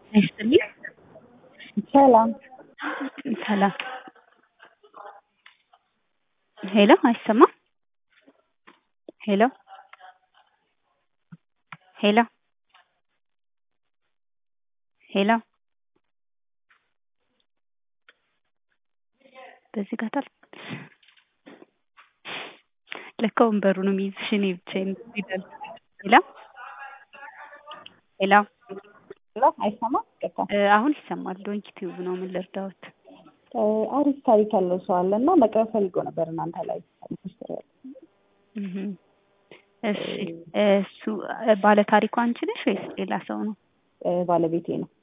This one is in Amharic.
ይስጥልኝ። ሰላም ሰላም። ሄሎ አይሰማም? ሄሎ ሄሎ ሄሎ በዚህ ጋር ታል ለካ ወንበሩ ነው የሚይዝሽ። እኔ ብቻዬን ይላል። ሄሎ ሄሎ ሄሎ፣ አይሰማም? ይቅርታ። አሁን ይሰማል። ዶንኪ ቲዩብ ነው። ምን ልርዳዎት? አሪፍ ታሪክ ያለው ሰው አለ እና መቅረብ ፈልጎ ነበር እናንተ ላይ። እሺ፣ እሱ ባለ ታሪኩ አንቺ ነሽ ወይስ ሌላ ሰው ነው? ባለቤቴ ነው።